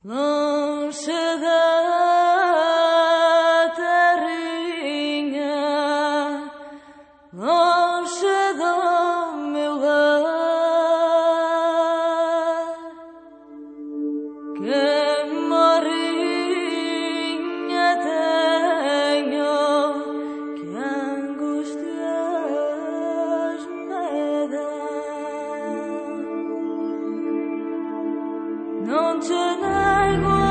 longe da terrinha, longe do meu lar, que morrinha tenho, que angústias me dão. Não te nego a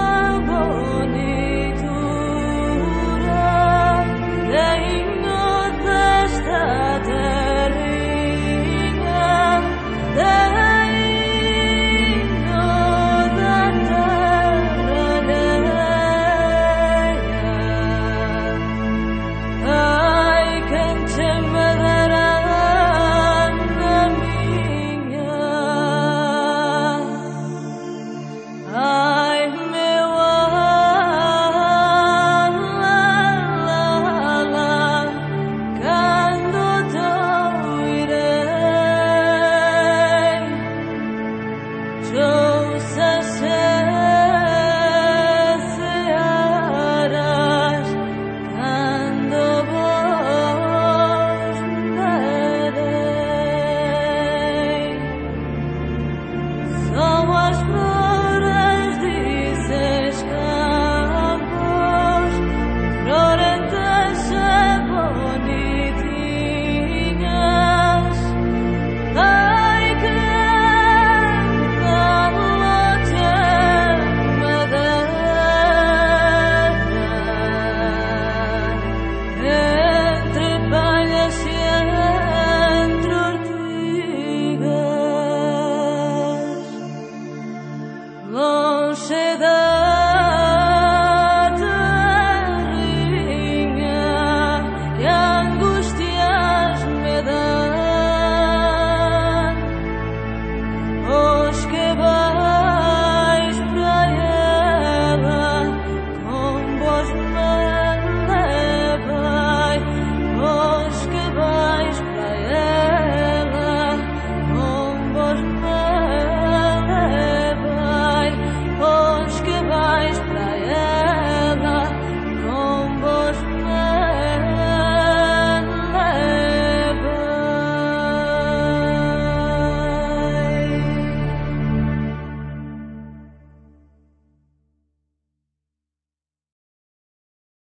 bonitura, tenho desta terrinha, tenho da terra alheia. Ai, quem te me dará na minha? Ai, meu quando tu irei, trouxas searas, quando vos darei. São as flores desses campos, florentas e bonitinhas. Ai, que noite me dera, entre palhas e entre ortigas, longe da